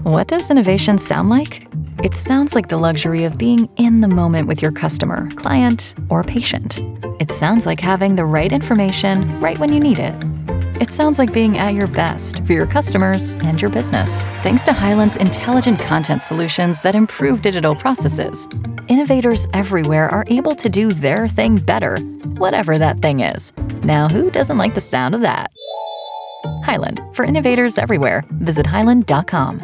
What does innovation sound like? It sounds like the luxury of being in the moment with your customer, client, or patient. It sounds like having the right information right when you need it. It sounds like being at your best for your customers and your business. Thanks to Hyland's intelligent content solutions that improve digital processes, innovators everywhere are able to do their thing better, whatever that thing is. Now, who doesn't like the sound of that? Hyland, for innovators everywhere. Visit hyland.com.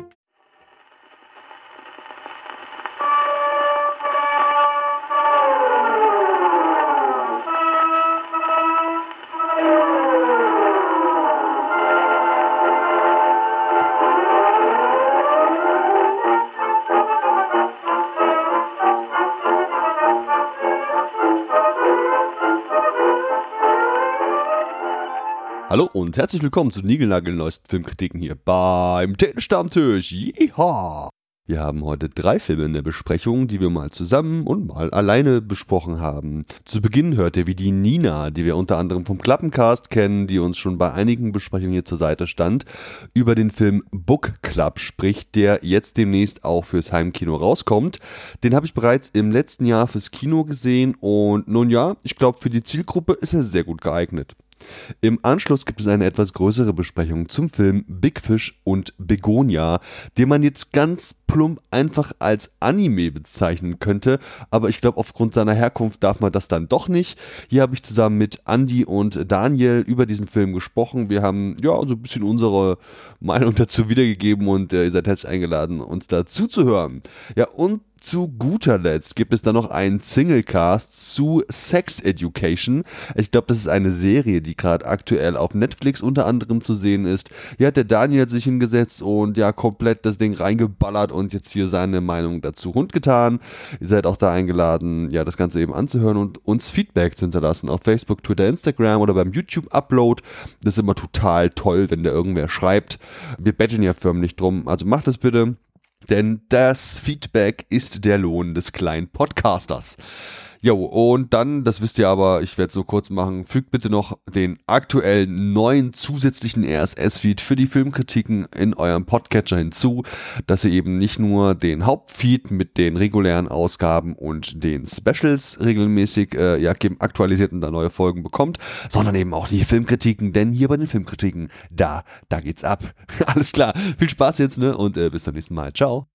Hallo und herzlich willkommen zu den niegelnagelneuesten Filmkritiken hier beim Telestammtisch. Yeehaw! Wir haben heute 3 Filme in der Besprechung, die wir mal zusammen und mal alleine besprochen haben. Zu Beginn hört ihr, wie die Nina, die wir unter anderem vom Klappencast kennen, die uns schon bei einigen Besprechungen hier zur Seite stand, über den Film Book Club spricht, der jetzt demnächst auch fürs Heimkino rauskommt. Den habe ich bereits im letzten Jahr fürs Kino gesehen und nun ja, ich glaube, für die Zielgruppe ist er sehr gut geeignet. Im Anschluss gibt es eine etwas größere Besprechung zum Film Big Fish und Begonia, den man jetzt ganz plump einfach als Anime bezeichnen könnte, aber ich glaube, aufgrund seiner Herkunft darf man das dann doch nicht. Hier habe ich zusammen mit Andi und Daniel über diesen Film gesprochen. Wir haben ja so ein bisschen unsere Meinung dazu wiedergegeben und ihr seid herzlich eingeladen, uns da zuzuhören. Ja, und zu guter Letzt gibt es dann noch einen Singlecast zu Sex Education. Ich glaube, das ist eine Serie, die gerade aktuell auf Netflix unter anderem zu sehen ist. Hier hat der Daniel sich hingesetzt und ja komplett das Ding reingeballert und jetzt hier seine Meinung dazu kundgetan. Ihr seid auch da eingeladen, ja, das Ganze eben anzuhören und uns Feedback zu hinterlassen auf Facebook, Twitter, Instagram oder beim YouTube-Upload. Das ist immer total toll, wenn da irgendwer schreibt. Wir betteln ja förmlich drum, also macht es bitte. Denn das Feedback ist der Lohn des kleinen Podcasters. Jo, und dann, das wisst ihr aber, ich werde es so kurz machen, fügt bitte noch den aktuellen neuen zusätzlichen RSS-Feed für die Filmkritiken in eurem Podcatcher hinzu, dass ihr eben nicht nur den Hauptfeed mit den regulären Ausgaben und den Specials regelmäßig aktualisiert und da neue Folgen bekommt, sondern eben auch die Filmkritiken, denn hier bei den Filmkritiken, da geht's ab. Alles klar, viel Spaß jetzt, ne? Und bis zum nächsten Mal. Ciao.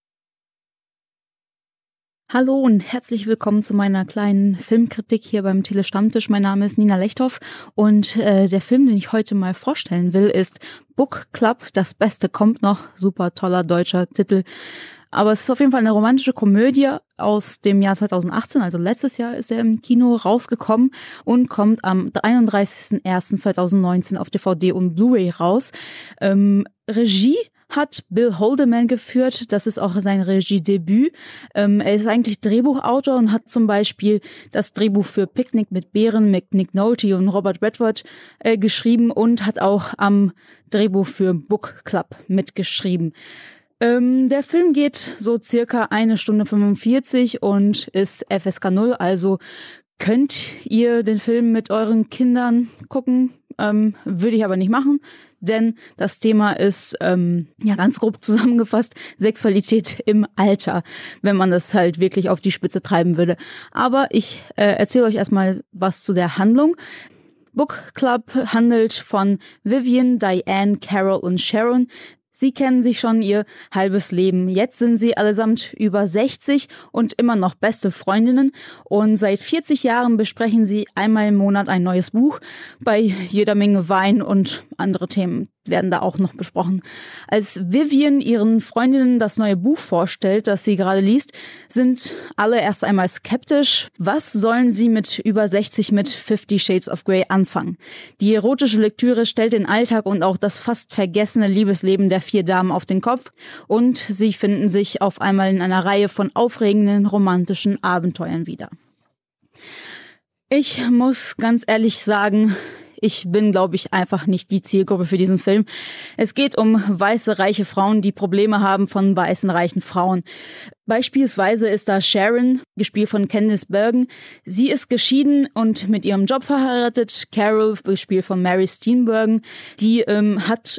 Hallo und herzlich willkommen zu meiner kleinen Filmkritik hier beim Telestammtisch. Mein Name ist Nina Lechthoff und der Film, den ich heute mal vorstellen will, ist Book Club, das Beste kommt noch. Super toller deutscher Titel. Aber es ist auf jeden Fall eine romantische Komödie aus dem Jahr 2018, also letztes Jahr ist er im Kino rausgekommen und kommt am 31.01.2019 auf DVD und Blu-ray raus. Regie hat Bill Holdeman geführt, das ist auch sein Regiedebüt. Er ist eigentlich Drehbuchautor und hat zum Beispiel das Drehbuch für Picknick mit Bären mit Nick Nolte und Robert Redford geschrieben und hat auch am Drehbuch für Book Club mitgeschrieben. Der Film geht so circa 1 Stunde 45 und ist FSK 0, also könnt ihr den Film mit euren Kindern gucken, würde ich aber nicht machen, denn das Thema ist, ganz grob zusammengefasst, Sexualität im Alter, wenn man das halt wirklich auf die Spitze treiben würde. Aber ich erzähle euch erstmal was zu der Handlung. Book Club handelt von Vivian, Diane, Carol und Sharon. Sie kennen sich schon ihr halbes Leben. Jetzt sind sie allesamt über 60 und immer noch beste Freundinnen. Und seit 40 Jahren besprechen sie einmal im Monat ein neues Buch. Bei jeder Menge Wein und andere Themen werden da auch noch besprochen. Als Vivian ihren Freundinnen das neue Buch vorstellt, das sie gerade liest, sind alle erst einmal skeptisch. Was sollen sie mit über 60 mit 50 Shades of Grey anfangen? Die erotische Lektüre stellt den Alltag und auch das fast vergessene Liebesleben der 4 Damen auf den Kopf und sie finden sich auf einmal in einer Reihe von aufregenden romantischen Abenteuern wieder. Ich muss ganz ehrlich sagen, ich bin, glaube ich, einfach nicht die Zielgruppe für diesen Film. Es geht um weiße, reiche Frauen, die Probleme haben von weißen, reichen Frauen. Beispielsweise ist da Sharon, gespielt von Candice Bergen. Sie ist geschieden und mit ihrem Job verheiratet. Carol, gespielt von Mary Steenburgen, die hat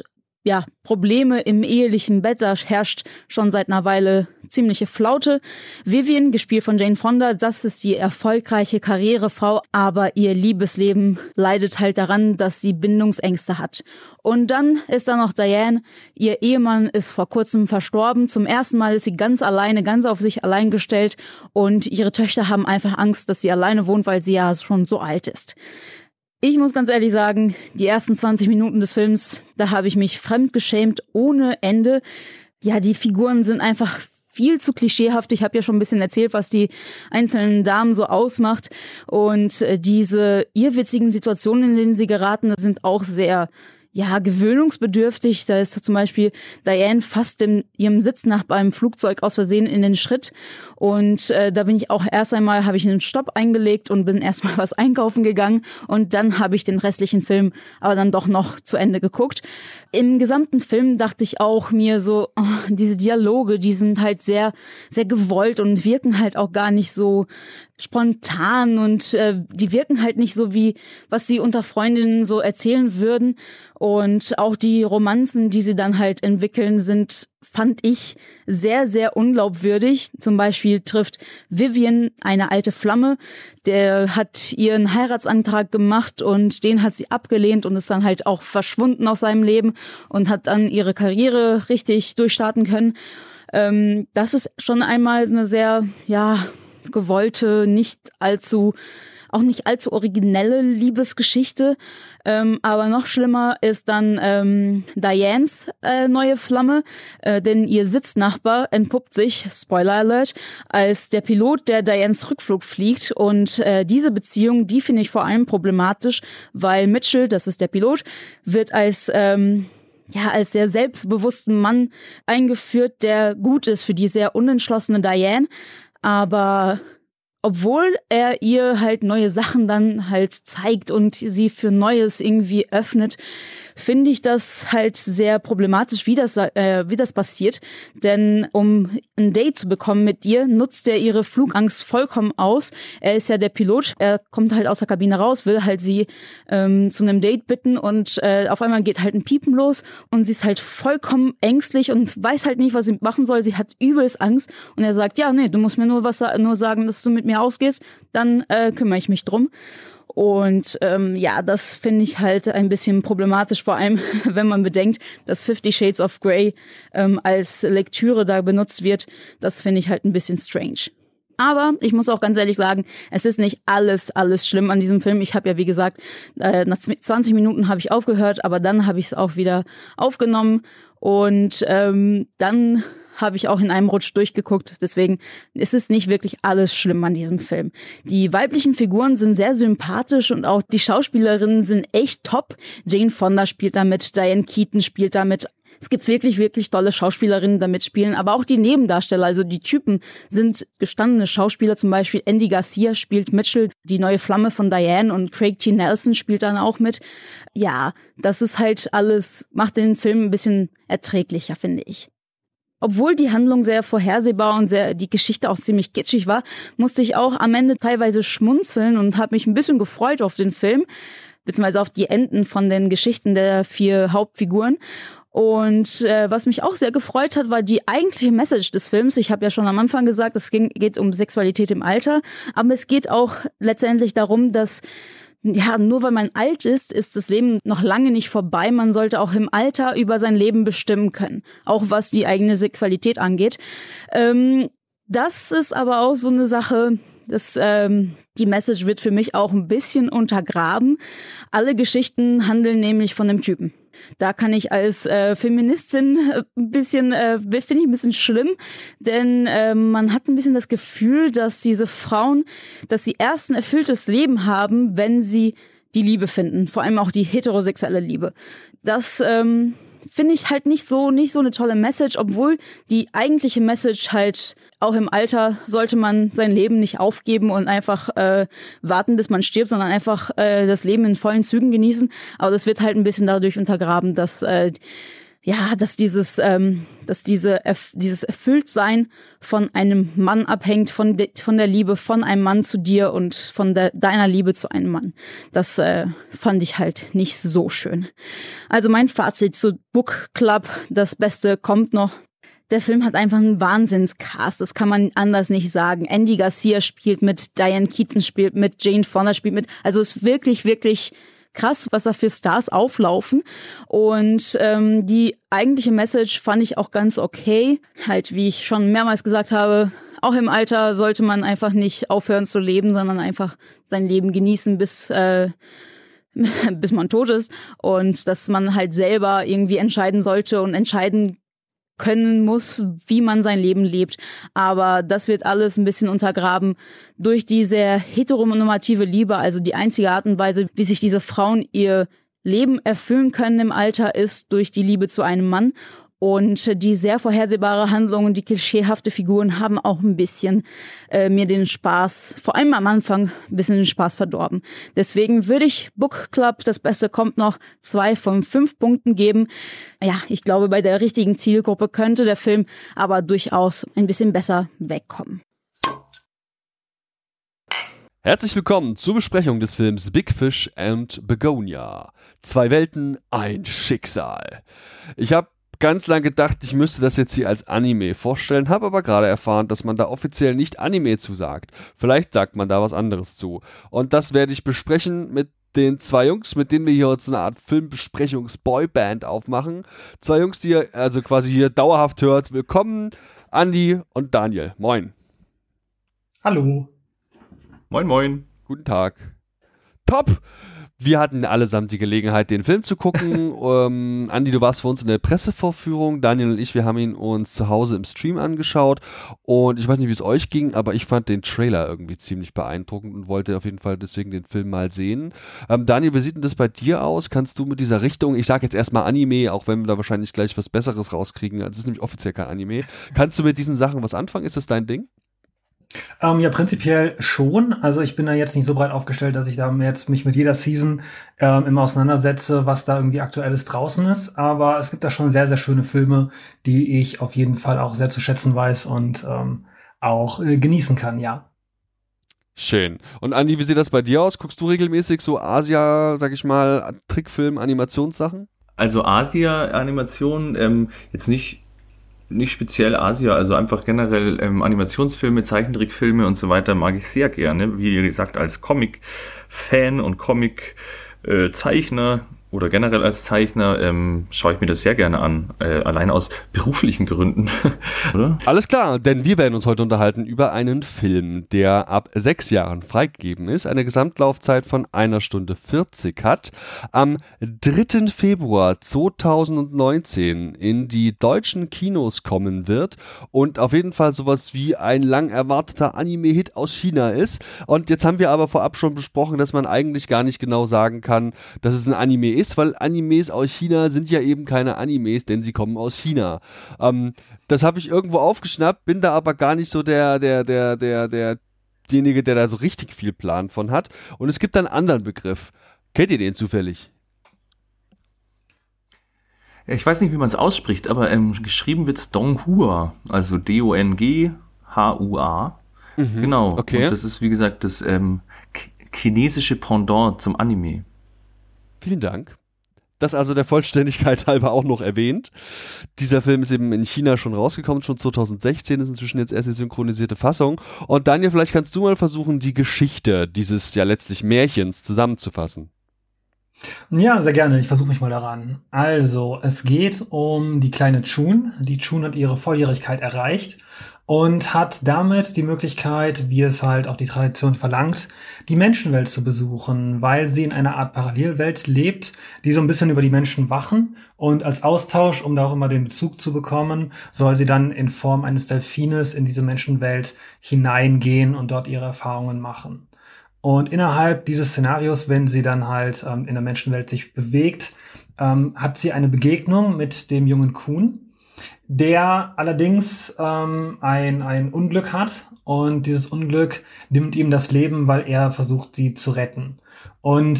Probleme im ehelichen Bett, da herrscht schon seit einer Weile ziemliche Flaute. Vivian, gespielt von Jane Fonda, das ist die erfolgreiche Karrierefrau, aber ihr Liebesleben leidet halt daran, dass sie Bindungsängste hat. Und dann ist da noch Diane, ihr Ehemann ist vor kurzem verstorben. Zum ersten Mal ist sie ganz alleine, ganz auf sich allein gestellt und ihre Töchter haben einfach Angst, dass sie alleine wohnt, weil sie ja schon so alt ist. Ich muss ganz ehrlich sagen, die ersten 20 Minuten des Films, da habe ich mich fremdgeschämt ohne Ende. Ja, die Figuren sind einfach viel zu klischeehaft. Ich habe ja schon ein bisschen erzählt, was die einzelnen Damen so ausmacht. Und diese irrwitzigen Situationen, in denen sie geraten, sind auch sehr gewöhnungsbedürftig. Da ist zum Beispiel Diane fast ihrem Sitznachbar im Flugzeug aus Versehen in den Schritt. Und da bin ich auch habe ich einen Stopp eingelegt und bin erstmal was einkaufen gegangen. Und dann habe ich den restlichen Film aber dann doch noch zu Ende geguckt. Im gesamten Film dachte ich auch mir so, diese Dialoge, die sind halt sehr, sehr gewollt und wirken halt auch gar nicht so spontan und die wirken halt nicht so wie, was sie unter Freundinnen so erzählen würden. Und auch die Romanzen, die sie dann halt entwickeln, fand ich sehr, sehr unglaubwürdig. Zum Beispiel trifft Vivian eine alte Flamme, der hat ihren Heiratsantrag gemacht und den hat sie abgelehnt und ist dann halt auch verschwunden aus seinem Leben und hat dann ihre Karriere richtig durchstarten können. Das ist schon einmal eine sehr, gewollte, nicht allzu originelle Liebesgeschichte. Aber noch schlimmer ist dann Dianes neue Flamme, denn ihr Sitznachbar entpuppt sich, Spoiler Alert, als der Pilot, der Dianes Rückflug fliegt. Und diese Beziehung, die finde ich vor allem problematisch, weil Mitchell, das ist der Pilot, wird als sehr selbstbewussten Mann eingeführt, der gut ist für die sehr unentschlossene Diane. Aber obwohl er ihr halt neue Sachen dann halt zeigt und sie für Neues irgendwie öffnet, finde ich das halt sehr problematisch, wie das passiert. Denn um ein Date zu bekommen mit ihr, nutzt er ihre Flugangst vollkommen aus. Er ist ja der Pilot, er kommt halt aus der Kabine raus, will halt sie zu einem Date bitten und auf einmal geht halt ein Piepen los und sie ist halt vollkommen ängstlich und weiß halt nicht, was sie machen soll. Sie hat übelst Angst und er sagt, du musst mir nur sagen, dass du mit mir ausgehst, dann kümmere ich mich drum. Und das finde ich halt ein bisschen problematisch, vor allem wenn man bedenkt, dass 50 Shades of Grey als Lektüre da benutzt wird. Das finde ich halt ein bisschen strange. Aber ich muss auch ganz ehrlich sagen, es ist nicht alles schlimm an diesem Film. Ich habe ja, wie gesagt, nach 20 Minuten habe ich aufgehört, aber dann habe ich es auch wieder aufgenommen und dann habe ich auch in einem Rutsch durchgeguckt. Deswegen ist es nicht wirklich alles schlimm an diesem Film. Die weiblichen Figuren sind sehr sympathisch und auch die Schauspielerinnen sind echt top. Jane Fonda spielt damit, Diane Keaton spielt damit. Es gibt wirklich, wirklich tolle Schauspielerinnen, die da mitspielen, aber auch die Nebendarsteller, also die Typen sind gestandene Schauspieler, zum Beispiel Andy Garcia spielt Mitchell, die neue Flamme von Diane, und Craig T. Nelson spielt dann auch mit. Ja, das ist halt alles, macht den Film ein bisschen erträglicher, finde ich. Obwohl die Handlung sehr vorhersehbar und die Geschichte auch ziemlich kitschig war, musste ich auch am Ende teilweise schmunzeln und habe mich ein bisschen gefreut auf den Film, beziehungsweise auf die Enden von den Geschichten der 4 Hauptfiguren. Und was mich auch sehr gefreut hat, war die eigentliche Message des Films. Ich habe ja schon am Anfang gesagt, es geht um Sexualität im Alter, aber es geht auch letztendlich darum, dass nur weil man alt ist, ist das Leben noch lange nicht vorbei. Man sollte auch im Alter über sein Leben bestimmen können, auch was die eigene Sexualität angeht. Das ist aber auch so eine Sache, die Message wird für mich auch ein bisschen untergraben. Alle Geschichten handeln nämlich von einem Typen. Da kann ich als Feministin finde ich ein bisschen schlimm, denn man hat ein bisschen das Gefühl, dass diese Frauen, dass sie erst ein erfülltes Leben haben, wenn sie die Liebe finden, vor allem auch die heterosexuelle Liebe. Das finde ich halt nicht so eine tolle Message, obwohl die eigentliche Message halt auch im Alter sollte man sein Leben nicht aufgeben und einfach warten, bis man stirbt, sondern einfach das Leben in vollen Zügen genießen. Aber das wird halt ein bisschen dadurch untergraben, dass dieses Erfülltsein von einem Mann abhängt, von der Liebe von einem Mann zu dir und von deiner Liebe zu einem Mann. Das fand ich halt nicht so schön. Also mein Fazit zu Book Club, das Beste kommt noch. Der Film hat einfach einen Wahnsinnscast, das kann man anders nicht sagen. Andy Garcia spielt mit, Diane Keaton spielt mit, Jane Fonda spielt mit. Also es ist wirklich, wirklich krass, was da für Stars auflaufen. Und die eigentliche Message fand ich auch ganz okay. Halt, wie ich schon mehrmals gesagt habe, auch im Alter sollte man einfach nicht aufhören zu leben, sondern einfach sein Leben genießen, bis man tot ist. Und dass man halt selber irgendwie entscheiden sollte und entscheiden können muss, wie man sein Leben lebt. Aber das wird alles ein bisschen untergraben durch die sehr heteronormative Liebe. Also die einzige Art und Weise, wie sich diese Frauen ihr Leben erfüllen können im Alter, ist durch die Liebe zu einem Mann. Und die sehr vorhersehbare Handlung und die klischeehafte Figuren haben auch ein bisschen mir den Spaß, vor allem am Anfang, ein bisschen den Spaß verdorben. Deswegen würde ich Book Club, das Beste kommt noch, 2 von 5 Punkten geben. Ja, ich glaube, bei der richtigen Zielgruppe könnte der Film aber durchaus ein bisschen besser wegkommen. Herzlich willkommen zur Besprechung des Films Big Fish and Begonia. 2 Welten, ein Schicksal. Ich habe ganz lang gedacht, ich müsste das jetzt hier als Anime vorstellen, habe aber gerade erfahren, dass man da offiziell nicht Anime zu sagt. Vielleicht sagt man da was anderes zu. Und das werde ich besprechen mit den 2 Jungs, mit denen wir hier jetzt eine Art Filmbesprechungs-Boyband aufmachen. 2 Jungs, die ihr also quasi hier dauerhaft hört. Willkommen, Andi und Daniel. Moin. Hallo. Moin, moin. Guten Tag. Top! Wir hatten allesamt die Gelegenheit, den Film zu gucken. Andi, du warst für uns in der Pressevorführung. Daniel und ich, wir haben ihn uns zu Hause im Stream angeschaut. Und ich weiß nicht, wie es euch ging, aber ich fand den Trailer irgendwie ziemlich beeindruckend und wollte auf jeden Fall deswegen den Film mal sehen. Daniel, wie sieht denn das bei dir aus? Kannst du mit dieser Richtung, ich sage jetzt erstmal Anime, auch wenn wir da wahrscheinlich gleich was Besseres rauskriegen. Es ist nämlich offiziell kein Anime. Kannst du mit diesen Sachen was anfangen? Ist das dein Ding? Ja, prinzipiell schon. Also ich bin da jetzt nicht so breit aufgestellt, dass ich da jetzt mich mit jeder Season immer auseinandersetze, was da irgendwie Aktuelles draußen ist. Aber es gibt da schon sehr, sehr schöne Filme, die ich auf jeden Fall auch sehr zu schätzen weiß und auch genießen kann, ja. Schön. Und Andi, wie sieht das bei dir aus? Guckst du regelmäßig so Asia, sag ich mal, Trickfilm, Animationssachen? Also Asia-Animation, jetzt nicht speziell Asia, also einfach generell Animationsfilme, Zeichentrickfilme und so weiter mag ich sehr gerne. Wie gesagt, als Comic-Fan und Comic-Zeichner oder generell als Zeichner schaue ich mir das sehr gerne an, allein aus beruflichen Gründen. Oder? Alles klar, denn wir werden uns heute unterhalten über einen Film, der ab 6 Jahren freigegeben ist, eine Gesamtlaufzeit von 1 Stunde 40 hat, am 3. Februar 2019 in die deutschen Kinos kommen wird und auf jeden Fall sowas wie ein lang erwarteter Anime-Hit aus China ist. Und jetzt haben wir aber vorab schon besprochen, dass man eigentlich gar nicht genau sagen kann, dass es ein Anime ist, weil Animes aus China sind ja eben keine Animes, denn sie kommen aus China. Das habe ich irgendwo aufgeschnappt, bin da aber gar nicht so derjenige, der da so richtig viel Plan von hat. Und es gibt einen anderen Begriff. Kennt ihr den zufällig? Ich weiß nicht, wie man es ausspricht, aber geschrieben wird es Donghua, also D-O-N-G-H-U-A. Genau. Okay. Und das ist, wie gesagt, das chinesische Pendant zum Anime. Vielen Dank. Das also der Vollständigkeit halber auch noch erwähnt. Dieser Film ist eben in China schon rausgekommen, schon 2016, ist inzwischen jetzt erst die synchronisierte Fassung. Und Daniel, vielleicht kannst du mal versuchen, die Geschichte dieses ja letztlich Märchens zusammenzufassen. Ja, sehr gerne. Ich versuche mich mal daran. Also, es geht um die kleine Chun. Die Chun hat ihre Volljährigkeit erreicht und hat damit die Möglichkeit, wie es halt auch die Tradition verlangt, die Menschenwelt zu besuchen, weil sie in einer Art Parallelwelt lebt, die so ein bisschen über die Menschen wachen. Und als Austausch, um da auch immer den Bezug zu bekommen, soll sie dann in Form eines Delfines in diese Menschenwelt hineingehen und dort ihre Erfahrungen machen. Und innerhalb dieses Szenarios, wenn sie dann halt in der Menschenwelt sich bewegt, hat sie eine Begegnung mit dem jungen Kun, der allerdings ein Unglück hat. Und dieses Unglück nimmt ihm das Leben, weil er versucht, sie zu retten. Und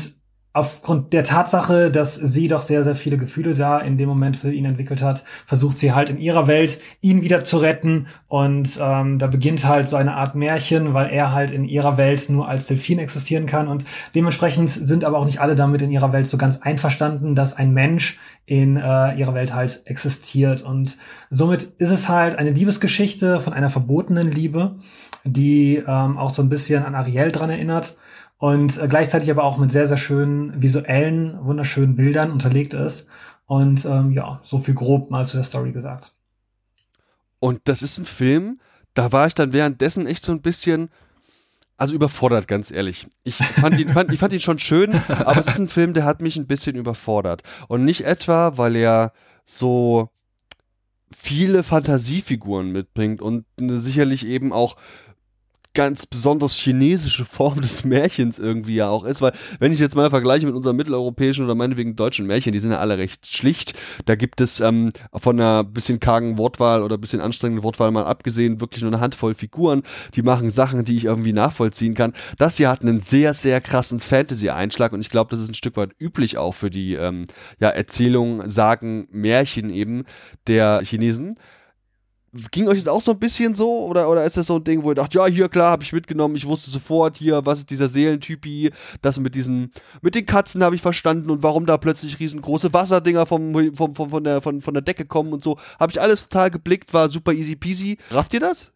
aufgrund der Tatsache, dass sie doch sehr, sehr viele Gefühle da in dem Moment für ihn entwickelt hat, versucht sie halt in ihrer Welt, ihn wieder zu retten. Und da beginnt halt so eine Art Märchen, weil er halt in ihrer Welt nur als Delfin existieren kann. Und dementsprechend sind aber auch nicht alle damit in ihrer Welt so ganz einverstanden, dass ein Mensch in ihrer Welt halt existiert. Und somit ist es halt eine Liebesgeschichte von einer verbotenen Liebe, die auch so ein bisschen an Ariel dran erinnert. Und gleichzeitig aber auch mit sehr, sehr schönen visuellen, wunderschönen Bildern unterlegt ist. Und ja, so viel grob mal zu der Story gesagt. Und das ist ein Film, da war ich dann währenddessen echt so ein bisschen, also überfordert, ganz ehrlich. Ich fand ihn schon schön, aber es ist ein Film, der hat mich ein bisschen überfordert. Und nicht etwa, weil er so viele Fantasiefiguren mitbringt und sicherlich eben auch ganz besonders chinesische Form des Märchens irgendwie ja auch ist, weil wenn ich jetzt mal vergleiche mit unseren mitteleuropäischen oder meinetwegen deutschen Märchen, die sind ja alle recht schlicht, da gibt es von einer bisschen kargen Wortwahl oder bisschen anstrengenden Wortwahl mal abgesehen wirklich nur eine Handvoll Figuren, die machen Sachen, die ich irgendwie nachvollziehen kann. Das hier hat einen sehr, sehr krassen Fantasy-Einschlag und ich glaube, das ist ein Stück weit üblich auch für die Erzählungen, Sagen, Märchen eben der Chinesen. Ging euch das auch so ein bisschen so? Oder ist das so ein Ding, wo ihr dacht, ja, hier, klar, habe ich mitgenommen, ich wusste sofort, hier, was ist dieser Seelentypi, das mit den Katzen habe ich verstanden und warum da plötzlich riesengroße Wasserdinger von der Decke kommen und so. Habe ich alles total geblickt, war super easy peasy. Rafft ihr das?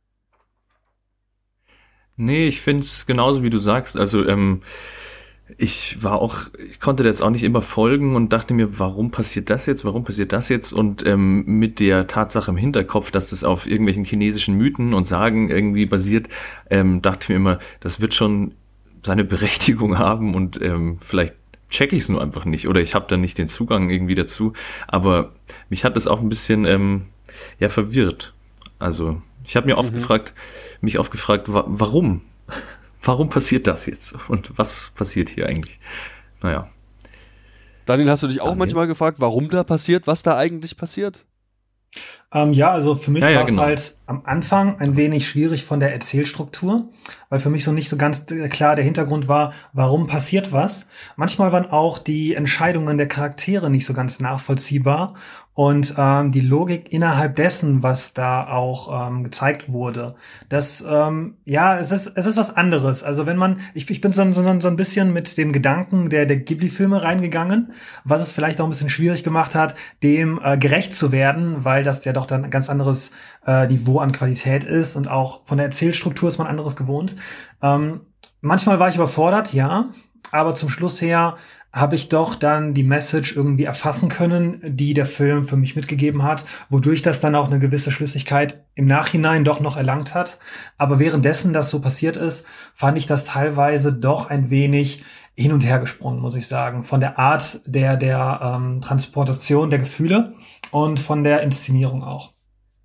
Nee, ich find's genauso, wie du sagst. Also, ich konnte jetzt auch nicht immer folgen und dachte mir, warum passiert das jetzt? Und mit der Tatsache im Hinterkopf, dass das auf irgendwelchen chinesischen Mythen und Sagen irgendwie basiert, dachte ich mir immer, das wird schon seine Berechtigung haben und vielleicht check ich es nur einfach nicht oder ich habe dann nicht den Zugang irgendwie dazu. Aber mich hat das auch ein bisschen verwirrt. Also ich habe mir oft gefragt, warum? Warum passiert das jetzt? Und was passiert hier eigentlich? Naja. Daniel, hast du dich auch manchmal gefragt, warum da passiert, was da eigentlich passiert? Ja, also für mich war es genau. halt am Anfang ein wenig schwierig von der Erzählstruktur, weil für mich so nicht so ganz klar der Hintergrund war, warum passiert was. Manchmal waren auch die Entscheidungen der Charaktere nicht so ganz nachvollziehbar und die Logik innerhalb dessen, was da auch gezeigt wurde, das es ist was anderes. Also wenn ich bin so ein bisschen mit dem Gedanken der Ghibli-Filme reingegangen, was es vielleicht auch ein bisschen schwierig gemacht hat, dem gerecht zu werden, weil das ja doch dann ein ganz anderes Niveau an Qualität ist und auch von der Erzählstruktur ist man anderes gewohnt. Manchmal war ich überfordert, ja, aber zum Schluss her habe ich doch dann die Message irgendwie erfassen können, die der Film für mich mitgegeben hat, wodurch das dann auch eine gewisse Schlüssigkeit im Nachhinein doch noch erlangt hat. Aber währenddessen das so passiert ist, fand ich das teilweise doch ein wenig hin und her gesprungen, muss ich sagen, von der Art der Transportation der Gefühle und von der Inszenierung auch.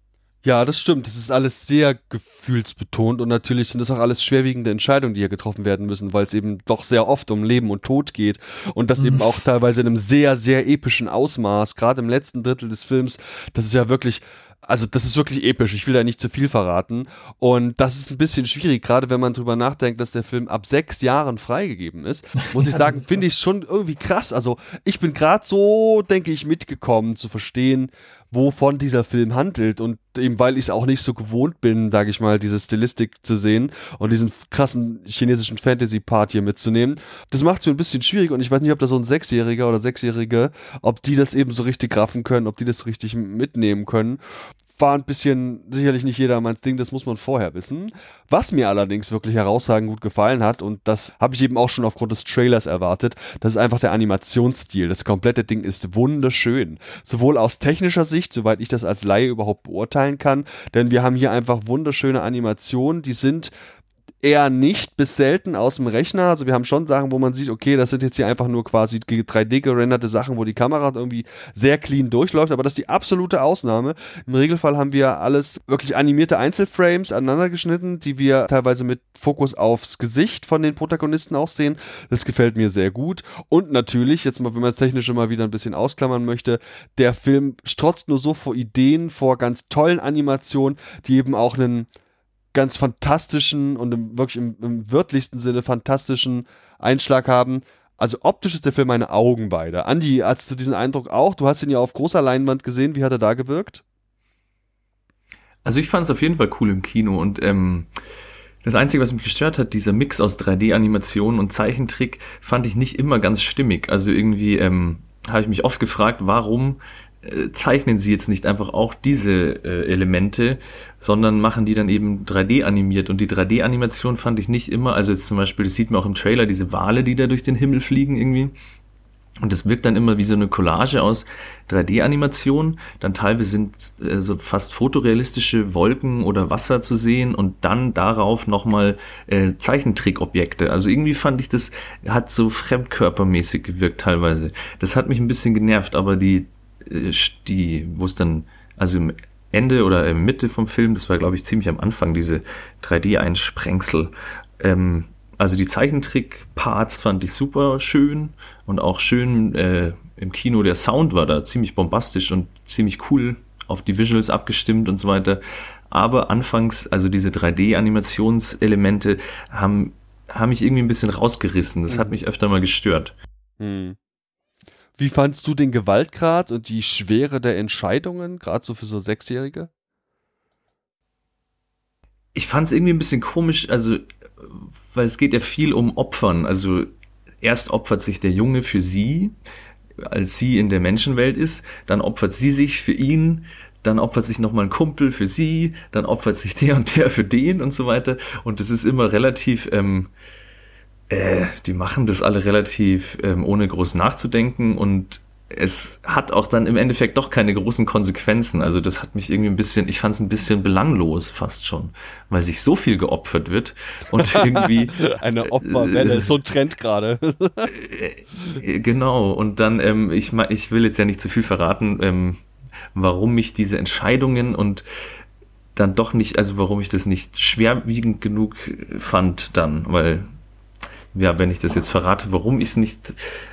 Ja, das stimmt. Das ist alles sehr gefühlsbetont und natürlich sind das auch alles schwerwiegende Entscheidungen, die hier getroffen werden müssen, weil es eben doch sehr oft um Leben und Tod geht und das eben auch teilweise in einem sehr, sehr epischen Ausmaß, gerade im letzten Drittel des Films. Das ist ja wirklich, also das ist wirklich episch. Ich will da nicht zu viel verraten und das ist ein bisschen schwierig, gerade wenn man drüber nachdenkt, dass der Film ab 6 Jahren freigegeben ist. Muss ich sagen, finde ich es schon irgendwie krass. Also ich bin gerade so, denke ich, mitgekommen zu verstehen, wovon dieser Film handelt und eben weil ich es auch nicht so gewohnt bin, sage ich mal, diese Stilistik zu sehen und diesen krassen chinesischen Fantasy-Part hier mitzunehmen. Das macht es mir ein bisschen schwierig und ich weiß nicht, ob da so ein 6-Jähriger oder 6-Jährige, ob die das eben so richtig raffen können, ob die das so richtig mitnehmen können. War ein bisschen, sicherlich nicht jedermanns Ding, das muss man vorher wissen. Was mir allerdings wirklich herausragend gut gefallen hat, und das habe ich eben auch schon aufgrund des Trailers erwartet, das ist einfach der Animationsstil. Das komplette Ding ist wunderschön. Sowohl aus technischer Sicht, soweit ich das als Laie überhaupt beurteilen kann, denn wir haben hier einfach wunderschöne Animationen, die sind eher nicht bis selten aus dem Rechner. Also wir haben schon Sachen, wo man sieht, okay, das sind jetzt hier einfach nur quasi 3D gerenderte Sachen, wo die Kamera irgendwie sehr clean durchläuft, aber das ist die absolute Ausnahme. Im Regelfall haben wir alles wirklich animierte Einzelframes aneinander geschnitten, die wir teilweise mit Fokus aufs Gesicht von den Protagonisten auch sehen. Das gefällt mir sehr gut. Und natürlich, jetzt mal, wenn man das Technische mal wieder ein bisschen ausklammern möchte, der Film strotzt nur so vor Ideen, vor ganz tollen Animationen, die eben auch einen ganz fantastischen und wirklich im wörtlichsten Sinne fantastischen Einschlag haben. Also optisch ist der Film eine Augenweide. Andi, hast du diesen Eindruck auch? Du hast ihn ja auf großer Leinwand gesehen. Wie hat er da gewirkt? Also ich fand es auf jeden Fall cool im Kino und das Einzige, was mich gestört hat, dieser Mix aus 3D-Animation und Zeichentrick, fand ich nicht immer ganz stimmig. Also irgendwie habe ich mich oft gefragt, warum zeichnen sie jetzt nicht einfach auch diese Elemente, sondern machen die dann eben 3D animiert. Und die 3D-Animation fand ich nicht immer, also jetzt zum Beispiel, das sieht man auch im Trailer, diese Wale, die da durch den Himmel fliegen irgendwie. Und das wirkt dann immer wie so eine Collage aus 3D-Animation. Dann teilweise sind so fast fotorealistische Wolken oder Wasser zu sehen und dann darauf nochmal Zeichentrickobjekte. Also irgendwie fand ich, das hat so fremdkörpermäßig gewirkt teilweise. Das hat mich ein bisschen genervt, aber die wo es dann, also im Ende oder Mitte vom Film, das war glaube ich ziemlich am Anfang, diese 3D-Einsprengsel, also die Zeichentrick-Parts fand ich super schön und auch schön im Kino, der Sound war da ziemlich bombastisch und ziemlich cool auf die Visuals abgestimmt und so weiter. Aber anfangs, also diese 3D-Animationselemente haben mich irgendwie ein bisschen rausgerissen. Das hat mich öfter mal gestört. Wie fandst du den Gewaltgrad und die Schwere der Entscheidungen, gerade so für so Sechsjährige? Ich fand es irgendwie ein bisschen komisch, also weil es geht ja viel um Opfern. Also erst opfert sich der Junge für sie, als sie in der Menschenwelt ist, dann opfert sie sich für ihn, dann opfert sich nochmal ein Kumpel für sie, dann opfert sich der und der für den und so weiter. Und das ist immer relativ, die machen das alle relativ ohne groß nachzudenken und es hat auch dann im Endeffekt doch keine großen Konsequenzen. Also das hat mich irgendwie ein bisschen, ich fand es ein bisschen belanglos fast schon, weil sich so viel geopfert wird und irgendwie... Eine Opferwelle, ist so ein Trend gerade. Genau, und dann, ich will jetzt ja nicht zu viel verraten, warum mich diese Entscheidungen und dann doch nicht, also warum ich das nicht schwerwiegend genug fand dann, weil, ja, wenn ich das jetzt verrate, warum ich es nicht...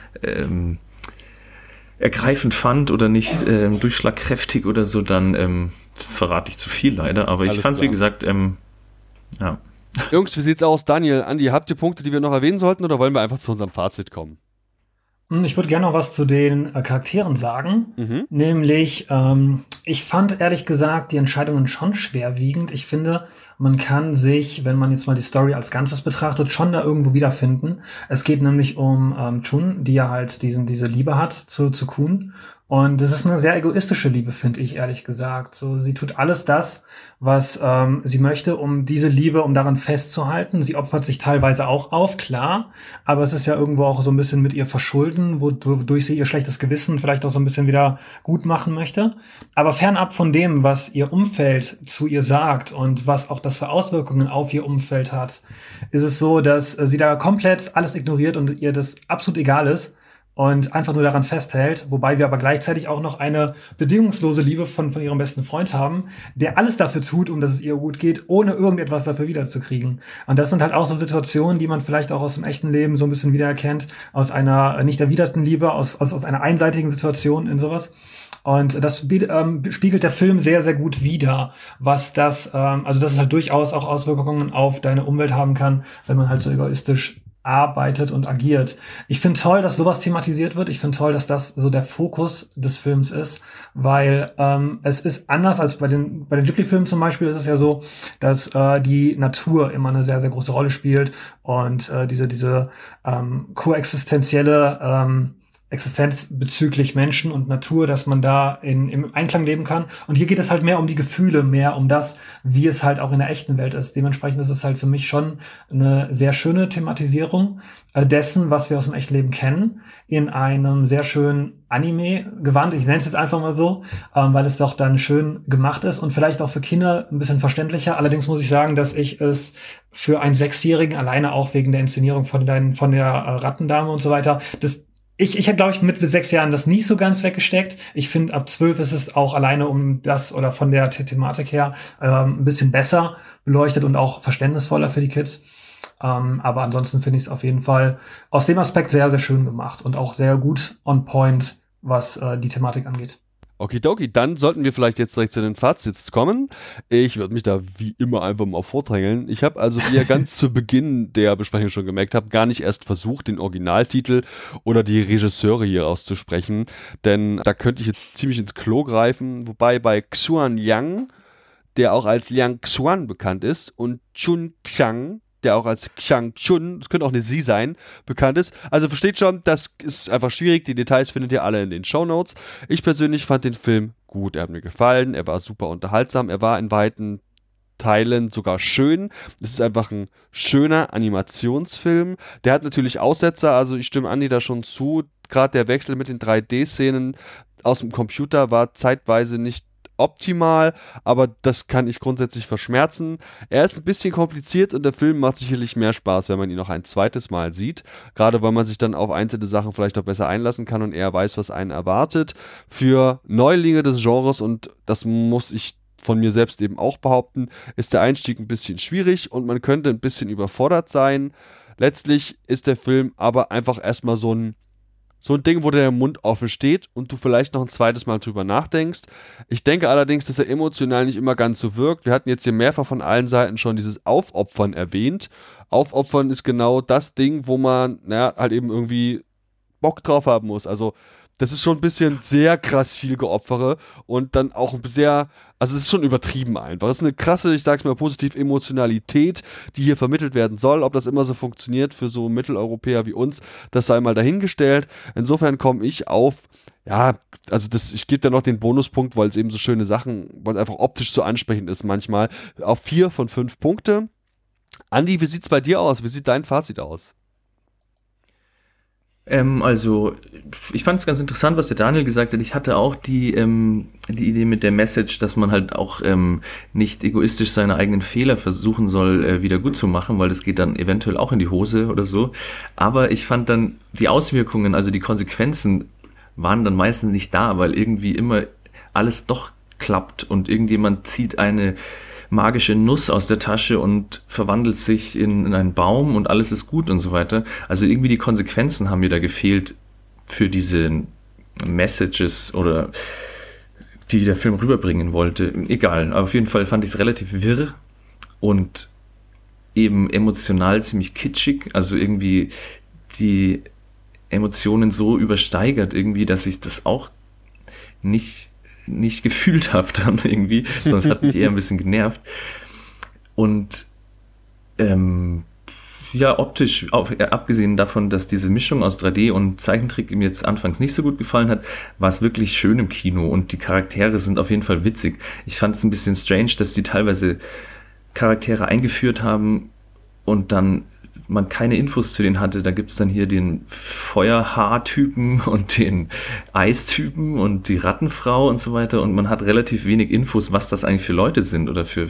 ergreifend fand oder nicht durchschlagkräftig oder so, dann verrate ich zu viel leider, aber ich fand es, wie gesagt, ja. Jungs, wie sieht's aus? Daniel, Andi, habt ihr Punkte, die wir noch erwähnen sollten oder wollen wir einfach zu unserem Fazit kommen? Ich würde gerne noch was zu den Charakteren sagen. Nämlich, ich fand ehrlich gesagt die Entscheidungen schon schwerwiegend. Ich finde, man kann sich, wenn man jetzt mal die Story als Ganzes betrachtet, schon da irgendwo wiederfinden. Es geht nämlich um Chun, die ja halt diese Liebe hat zu Kun. Und es ist eine sehr egoistische Liebe, finde ich, ehrlich gesagt. So, sie tut alles das, was sie möchte, um diese Liebe, um daran festzuhalten. Sie opfert sich teilweise auch auf, klar. Aber es ist ja irgendwo auch so ein bisschen mit ihr verschulden, wodurch sie ihr schlechtes Gewissen vielleicht auch so ein bisschen wieder gut machen möchte. Aber fernab von dem, was ihr Umfeld zu ihr sagt und was auch das für Auswirkungen auf ihr Umfeld hat, ist es so, dass sie da komplett alles ignoriert und ihr das absolut egal ist. Und einfach nur daran festhält, wobei wir aber gleichzeitig auch noch eine bedingungslose Liebe von ihrem besten Freund haben, der alles dafür tut, um dass es ihr gut geht, ohne irgendetwas dafür wiederzukriegen. Und das sind halt auch so Situationen, die man vielleicht auch aus dem echten Leben so ein bisschen wiedererkennt, aus einer nicht erwiderten Liebe, aus einer einseitigen Situation in sowas. Und das spiegelt der Film sehr, sehr gut wider, was das, also dass es halt durchaus auch Auswirkungen auf deine Umwelt haben kann, wenn man halt so egoistisch arbeitet und agiert. Ich finde toll, dass sowas thematisiert wird. Ich finde toll, dass das so der Fokus des Films ist, weil es ist anders als bei den Ghibli-Filmen zum Beispiel. Ist es ja so, dass die Natur immer eine sehr, sehr große Rolle spielt und diese koexistenzielle Existenz bezüglich Menschen und Natur, dass man da im Einklang leben kann. Und hier geht es halt mehr um die Gefühle, mehr um das, wie es halt auch in der echten Welt ist. Dementsprechend ist es halt für mich schon eine sehr schöne Thematisierung dessen, was wir aus dem echten Leben kennen, in einem sehr schönen Anime-Gewand. Ich nenne es jetzt einfach mal so, weil es doch dann schön gemacht ist und vielleicht auch für Kinder ein bisschen verständlicher. Allerdings muss ich sagen, dass ich es für einen Sechsjährigen, alleine auch wegen der Inszenierung von der Rattendame und so weiter, Ich habe, glaube ich, mit 6 Jahren das nicht so ganz weggesteckt. Ich finde, ab 12 ist es auch alleine um das oder von der Thematik her ein bisschen besser beleuchtet und auch verständnisvoller für die Kids. Aber ansonsten finde ich es auf jeden Fall aus dem Aspekt sehr, sehr schön gemacht und auch sehr gut on point, was die Thematik angeht. Okidoki, dann sollten wir vielleicht jetzt direkt zu den Fazits kommen. Ich würde mich da wie immer einfach mal vordrängeln. Ich habe also, wie ihr ganz zu Beginn der Besprechung schon gemerkt habt, gar nicht erst versucht, den Originaltitel oder die Regisseure hier auszusprechen, denn da könnte ich jetzt ziemlich ins Klo greifen, wobei bei Xuan Yang, der auch als Liang Xuan bekannt ist, und Chun Xiang, der auch als Xiang Chun, das könnte auch eine Sie sein, bekannt ist. Also versteht schon, das ist einfach schwierig. Die Details findet ihr alle in den Shownotes. Ich persönlich fand den Film gut. Er hat mir gefallen. Er war super unterhaltsam. Er war in weiten Teilen sogar schön. Es ist einfach ein schöner Animationsfilm. Der hat natürlich Aussetzer. Also ich stimme Andi da schon zu. Gerade der Wechsel mit den 3D-Szenen aus dem Computer war zeitweise nicht optimal, aber das kann ich grundsätzlich verschmerzen. Er ist ein bisschen kompliziert und der Film macht sicherlich mehr Spaß, wenn man ihn noch ein zweites Mal sieht. Gerade weil man sich dann auf einzelne Sachen vielleicht auch besser einlassen kann und eher weiß, was einen erwartet. Für Neulinge des Genres, und das muss ich von mir selbst eben auch behaupten, ist der Einstieg ein bisschen schwierig und man könnte ein bisschen überfordert sein. Letztlich ist der Film aber einfach erstmal so ein Ding, wo der Mund offen steht und du vielleicht noch ein zweites Mal drüber nachdenkst. Ich denke allerdings, dass er emotional nicht immer ganz so wirkt. Wir hatten jetzt hier mehrfach von allen Seiten schon dieses Aufopfern erwähnt. Aufopfern ist genau das Ding, wo man halt eben irgendwie Bock drauf haben muss. Also das ist schon ein bisschen sehr krass viel Geopfere und dann auch sehr, also es ist schon übertrieben einfach. Es ist eine krasse, ich sag's mal positiv, Emotionalität, die hier vermittelt werden soll. Ob das immer so funktioniert für so Mitteleuropäer wie uns, das sei mal dahingestellt. Insofern komme ich auf, ich gebe da noch den Bonuspunkt, weil es eben so schöne Sachen, weil es einfach optisch so ansprechend ist manchmal, auf 4 von 5 Punkte. Andi, wie sieht's bei dir aus? Wie sieht dein Fazit aus? Also, ich fand es ganz interessant, was der Daniel gesagt hat. Ich hatte auch die Idee mit der Message, dass man halt auch nicht egoistisch seine eigenen Fehler versuchen soll, wieder gut zu machen, weil das geht dann eventuell auch in die Hose oder so. Aber ich fand dann die Auswirkungen, also die Konsequenzen, waren dann meistens nicht da, weil irgendwie immer alles doch klappt und irgendjemand zieht eine magische Nuss aus der Tasche und verwandelt sich in einen Baum und alles ist gut und so weiter. Also irgendwie die Konsequenzen haben mir da gefehlt für diese Messages oder die der Film rüberbringen wollte. Egal, aber auf jeden Fall fand ich es relativ wirr und eben emotional ziemlich kitschig. Also irgendwie die Emotionen so übersteigert irgendwie, dass ich das auch nicht gefühlt habe dann irgendwie, sonst hat mich eher ein bisschen genervt. Und optisch, abgesehen davon, dass diese Mischung aus 3D und Zeichentrick mir jetzt anfangs nicht so gut gefallen hat, war es wirklich schön im Kino und die Charaktere sind auf jeden Fall witzig. Ich fand es ein bisschen strange, dass die teilweise Charaktere eingeführt haben und dann man keine Infos zu denen hatte. Da gibt's dann hier den Feuerhaar-Typen und den Eistypen und die Rattenfrau und so weiter und man hat relativ wenig Infos, was das eigentlich für Leute sind oder für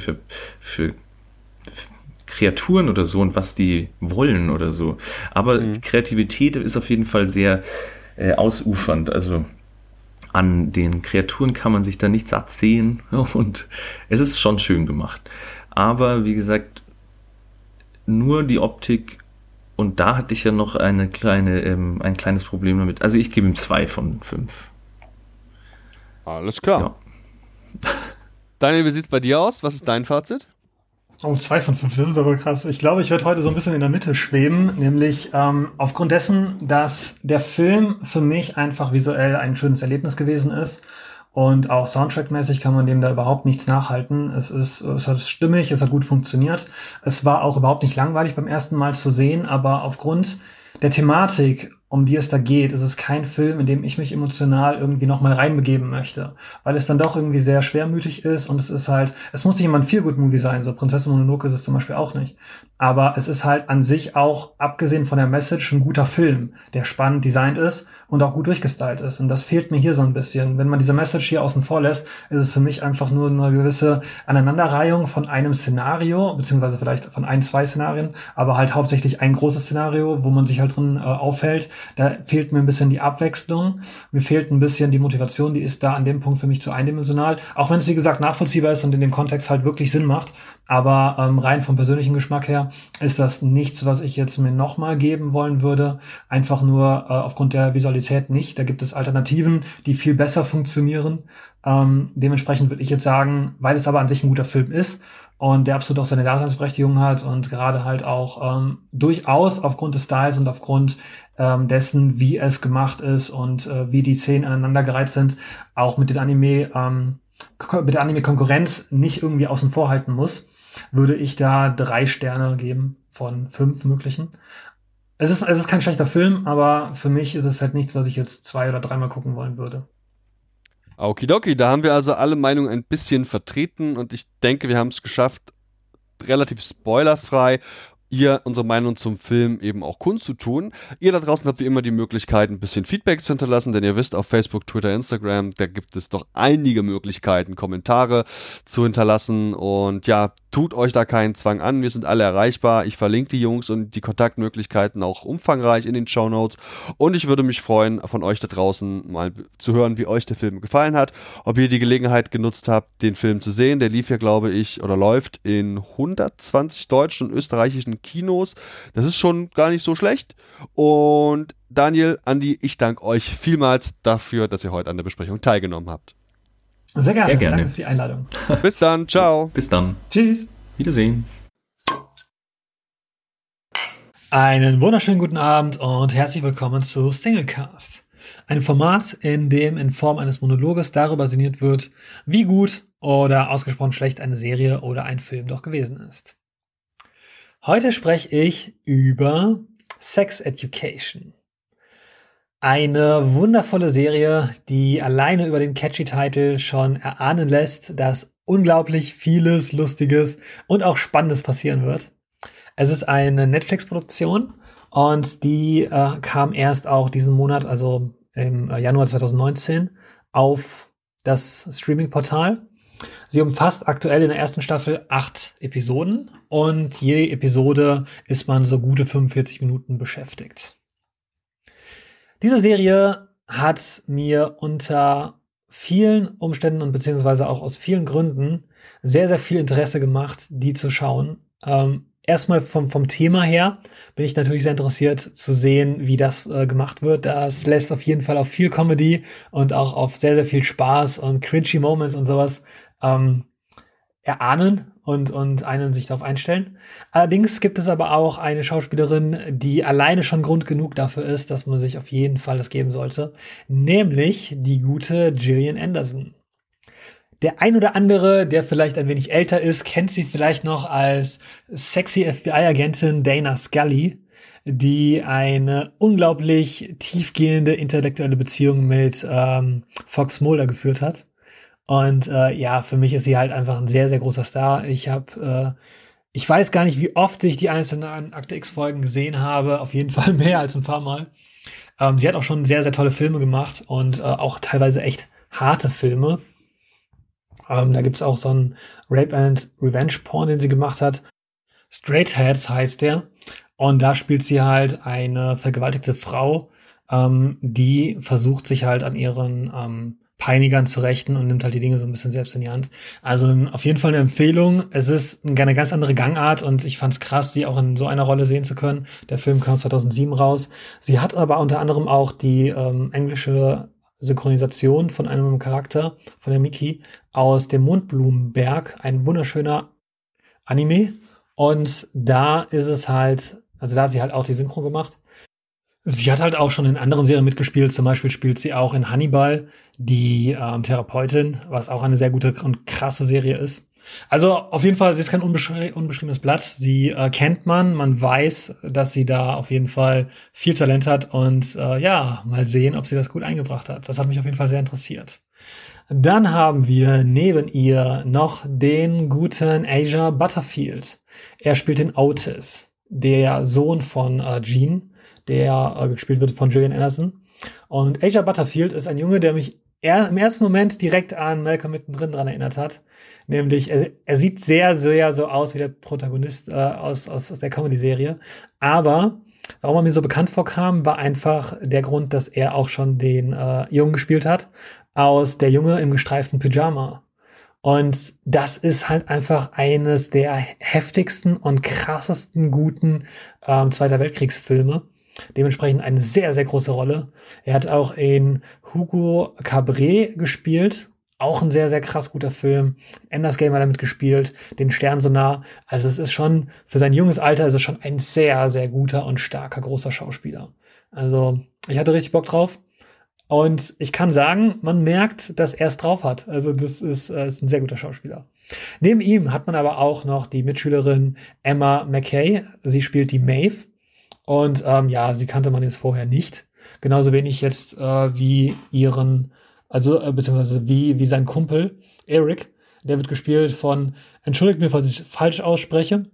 Kreaturen oder so und was die wollen oder so. Aber die Kreativität ist auf jeden Fall sehr ausufernd. Also an den Kreaturen kann man sich da nicht satt sehen und es ist schon schön gemacht. Aber wie gesagt, nur die Optik und da hatte ich ja noch ein kleines Problem damit. Also ich gebe ihm 2 von 5. Alles klar. Ja. Daniel, wie sieht's bei dir aus? Was ist dein Fazit? 2 von 5, das ist aber krass. Ich glaube, ich werde heute so ein bisschen in der Mitte schweben, nämlich aufgrund dessen, dass der Film für mich einfach visuell ein schönes Erlebnis gewesen ist. Und auch soundtrackmäßig kann man dem da überhaupt nichts nachhalten. Es hat stimmig, es hat gut funktioniert. Es war auch überhaupt nicht langweilig beim ersten Mal zu sehen, aber aufgrund der Thematik, um die es da geht, ist es kein Film, in dem ich mich emotional irgendwie nochmal reinbegeben möchte. Weil es dann doch irgendwie sehr schwermütig ist und es ist halt, es muss nicht immer ein Feel-Good-Movie sein, so Prinzessin Mononoke ist es zum Beispiel auch nicht. Aber es ist halt an sich auch, abgesehen von der Message, ein guter Film, der spannend designt ist und auch gut durchgestylt ist. Und das fehlt mir hier so ein bisschen. Wenn man diese Message hier außen vor lässt, ist es für mich einfach nur eine gewisse Aneinanderreihung von einem Szenario, beziehungsweise vielleicht von 2 Szenarien, aber halt hauptsächlich ein großes Szenario, wo man sich halt drin aufhält. Da fehlt mir ein bisschen die Abwechslung. Mir fehlt ein bisschen die Motivation, die ist da an dem Punkt für mich zu eindimensional. Auch wenn es, wie gesagt, nachvollziehbar ist und in dem Kontext halt wirklich Sinn macht. Aber rein vom persönlichen Geschmack her ist das nichts, was ich jetzt mir nochmal geben wollen würde. Einfach nur aufgrund der Visualität nicht. Da gibt es Alternativen, die viel besser funktionieren. Dementsprechend würde ich jetzt sagen, weil es aber an sich ein guter Film ist und der absolut auch seine Daseinsberechtigung hat und gerade halt auch durchaus aufgrund des Styles und aufgrund dessen, wie es gemacht ist und wie die Szenen aneinandergereiht sind, auch mit den mit der Anime-Konkurrenz nicht irgendwie außen vor halten muss, würde ich da 3 Sterne geben von 5 möglichen. Es ist kein schlechter Film, aber für mich ist es halt nichts, was ich jetzt 2 oder 3 Mal gucken wollen würde. Okidoki, da haben wir also alle Meinungen ein bisschen vertreten und ich denke, wir haben es geschafft, relativ spoilerfrei ihr unsere Meinung zum Film eben auch kundzutun. Ihr da draußen habt wie immer die Möglichkeit, ein bisschen Feedback zu hinterlassen, denn ihr wisst, auf Facebook, Twitter, Instagram, da gibt es doch einige Möglichkeiten, Kommentare zu hinterlassen und ja, tut euch da keinen Zwang an, wir sind alle erreichbar. Ich verlinke die Jungs und die Kontaktmöglichkeiten auch umfangreich in den Shownotes und ich würde mich freuen, von euch da draußen mal zu hören, wie euch der Film gefallen hat, ob ihr die Gelegenheit genutzt habt, den Film zu sehen. Der lief ja, glaube ich, oder läuft in 120 deutschen und österreichischen Kinos. Das ist schon gar nicht so schlecht. Und Daniel, Andi, ich danke euch vielmals dafür, dass ihr heute an der Besprechung teilgenommen habt. Sehr gerne. Sehr gerne. Danke für die Einladung. Bis dann. Ciao. Bis dann. Tschüss. Wiedersehen. Einen wunderschönen guten Abend und herzlich willkommen zu Singlecast. Ein Format, in dem in Form eines Monologes darüber sinniert wird, wie gut oder ausgesprochen schlecht eine Serie oder ein Film doch gewesen ist. Heute spreche ich über Sex Education. Eine wundervolle Serie, die alleine über den catchy Titel schon erahnen lässt, dass unglaublich vieles Lustiges und auch Spannendes passieren wird. Es ist eine Netflix-Produktion und die kam erst auch diesen Monat, also im Januar 2019, auf das Streaming-Portal. Sie umfasst aktuell in der ersten Staffel 8 Episoden und jede Episode ist man so gute 45 Minuten beschäftigt. Diese Serie hat mir unter vielen Umständen und beziehungsweise auch aus vielen Gründen sehr, sehr viel Interesse gemacht, die zu schauen. Erstmal vom Thema her bin ich natürlich sehr interessiert zu sehen, wie das gemacht wird. Das lässt auf jeden Fall auf viel Comedy und auch auf sehr, sehr viel Spaß und cringy Moments und sowas erahnen und einen sich darauf einstellen. Allerdings gibt es aber auch eine Schauspielerin, die alleine schon Grund genug dafür ist, dass man sich auf jeden Fall das geben sollte, nämlich die gute Gillian Anderson. Der ein oder andere, der vielleicht ein wenig älter ist, kennt sie vielleicht noch als sexy FBI-Agentin Dana Scully, die eine unglaublich tiefgehende intellektuelle Beziehung mit Fox Mulder geführt hat. Und ja, für mich ist sie halt einfach ein sehr, sehr großer Star. Ich weiß gar nicht, wie oft ich die einzelnen Akte X-Folgen gesehen habe. Auf jeden Fall mehr als ein paar Mal. Sie hat auch schon sehr, sehr tolle Filme gemacht und auch teilweise echt harte Filme. Da gibt's auch so einen Rape and Revenge Porn, den sie gemacht hat. Straight Heads heißt der. Und da spielt sie halt eine vergewaltigte Frau, die versucht sich halt an ihren Peinigern zu rächen und nimmt halt die Dinge so ein bisschen selbst in die Hand. Also auf jeden Fall eine Empfehlung. Es ist eine ganz andere Gangart und ich fand's krass, sie auch in so einer Rolle sehen zu können. Der Film kam 2007 raus. Sie hat aber unter anderem auch die englische Synchronisation von einem Charakter, von der Miki, aus dem Mondblumenberg, ein wunderschöner Anime. Und da ist es halt, also da hat sie halt auch die Synchro gemacht. Sie hat halt auch schon in anderen Serien mitgespielt. Zum Beispiel spielt sie auch in Hannibal die Therapeutin, was auch eine sehr gute und krasse Serie ist. Also auf jeden Fall, sie ist kein unbeschriebenes Blatt. Sie kennt man weiß, dass sie da auf jeden Fall viel Talent hat. Und ja, mal sehen, ob sie das gut eingebracht hat. Das hat mich auf jeden Fall sehr interessiert. Dann haben wir neben ihr noch den guten Asa Butterfield. Er spielt den Otis, der Sohn von Gene, der gespielt wird von Gillian Anderson. Und Asa Butterfield ist ein Junge, der mich im ersten Moment direkt an Malcolm mittendrin dran erinnert hat. Nämlich, er sieht sehr, sehr so aus wie der Protagonist aus der Comedy-Serie. Aber warum er mir so bekannt vorkam, war einfach der Grund, dass er auch schon den Jungen gespielt hat aus Der Junge im gestreiften Pyjama. Und das ist halt einfach eines der heftigsten und krassesten guten Zweiter Weltkriegsfilme. Dementsprechend eine sehr, sehr große Rolle. Er hat auch in Hugo Cabret gespielt. Auch ein sehr, sehr krass guter Film. Ender's Game hat er mitgespielt. Den Stern so nah. Also es ist schon, für sein junges Alter ist es schon ein sehr, sehr guter und starker, großer Schauspieler. Also ich hatte richtig Bock drauf. Und ich kann sagen, man merkt, dass er es drauf hat. Also das ist ein sehr guter Schauspieler. Neben ihm hat man aber auch noch die Mitschülerin Emma Mackey. Sie spielt die Maeve. Und sie kannte man jetzt vorher nicht. Genauso wenig jetzt wie ihren, beziehungsweise wie sein Kumpel Eric. Der wird gespielt von, entschuldigt mir, falls ich falsch ausspreche,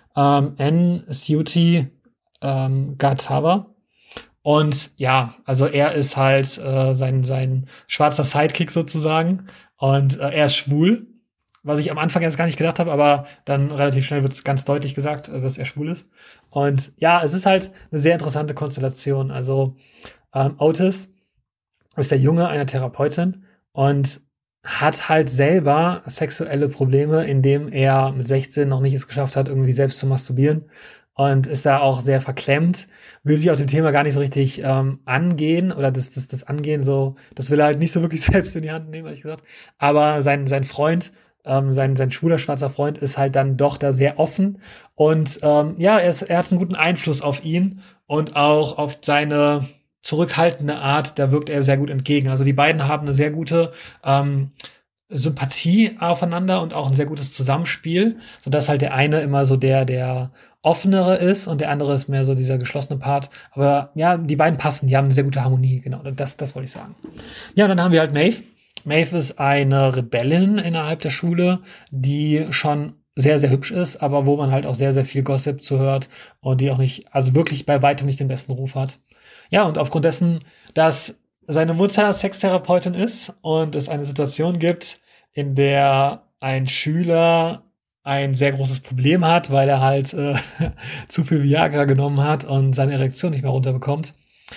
Ncuti Gatava. Und ja, also er ist halt sein schwarzer Sidekick sozusagen. Und er ist schwul, was ich am Anfang jetzt gar nicht gedacht habe, aber dann relativ schnell wird es ganz deutlich gesagt, dass er schwul ist. Und ja, es ist halt eine sehr interessante Konstellation. Also Otis ist der Junge einer Therapeutin und hat halt selber sexuelle Probleme, indem er mit 16 noch nicht es geschafft hat, irgendwie selbst zu masturbieren. Und ist da auch sehr verklemmt, will sich auf dem Thema gar nicht so richtig angehen oder das Angehen so, das will er halt nicht so wirklich selbst in die Hand nehmen, ehrlich gesagt. Aber sein Freund, sein schwuler schwarzer Freund ist halt dann doch da sehr offen und er hat einen guten Einfluss auf ihn und auch auf seine zurückhaltende Art, da wirkt er sehr gut entgegen. Also die beiden haben eine sehr gute Sympathie aufeinander und auch ein sehr gutes Zusammenspiel, sodass halt der eine immer so der offenere ist und der andere ist mehr so dieser geschlossene Part. Aber ja, die beiden passen, die haben eine sehr gute Harmonie, genau, das wollte ich sagen. Ja, und dann haben wir halt Maeve. Maeve ist eine Rebellin innerhalb der Schule, die schon sehr, sehr hübsch ist, aber wo man halt auch sehr, sehr viel Gossip zuhört und die auch nicht, also wirklich bei weitem nicht den besten Ruf hat. Ja, und aufgrund dessen, dass seine Mutter Sextherapeutin ist und es eine Situation gibt, in der ein Schüler ein sehr großes Problem hat, weil er halt zu viel Viagra genommen hat und seine Erektion nicht mehr runterbekommt,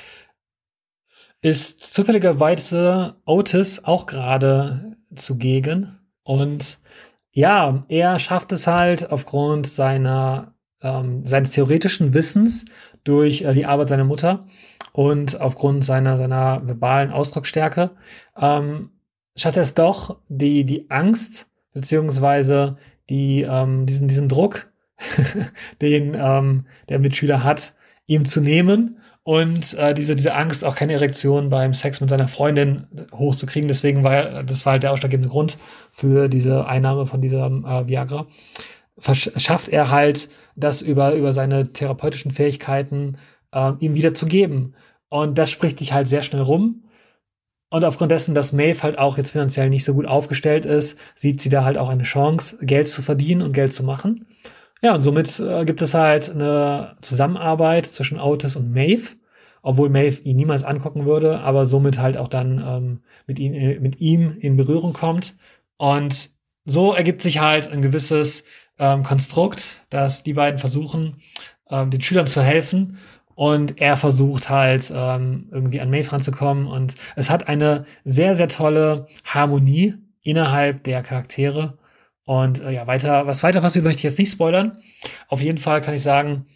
ist zufälligerweise Otis auch gerade zugegen. Und ja, er schafft es halt aufgrund seines theoretischen Wissens durch die Arbeit seiner Mutter und aufgrund seiner verbalen Ausdrucksstärke, schafft er es doch, die Angst beziehungsweise diesen Druck, den der Mitschüler hat, ihm zu nehmen und diese Angst, auch keine Erektion beim Sex mit seiner Freundin hochzukriegen. Deswegen das war halt der ausschlaggebende Grund für diese Einnahme von diesem Viagra. Schafft er halt, das über seine therapeutischen Fähigkeiten ihm wieder zu geben. Und das spricht sich halt sehr schnell rum. Und aufgrund dessen, dass Maeve halt auch jetzt finanziell nicht so gut aufgestellt ist, sieht sie da halt auch eine Chance, Geld zu verdienen und Geld zu machen. Ja, und somit gibt es halt eine Zusammenarbeit zwischen Otis und Maeve, obwohl Maeve ihn niemals angucken würde, aber somit halt auch dann mit ihm in Berührung kommt. Und so ergibt sich halt ein gewisses Konstrukt, dass die beiden versuchen, den Schülern zu helfen. Und er versucht halt irgendwie an Maeve ranzukommen. Und es hat eine sehr, sehr tolle Harmonie innerhalb der Charaktere. Und was weiter passiert, möchte ich jetzt nicht spoilern. Auf jeden Fall kann ich sagen,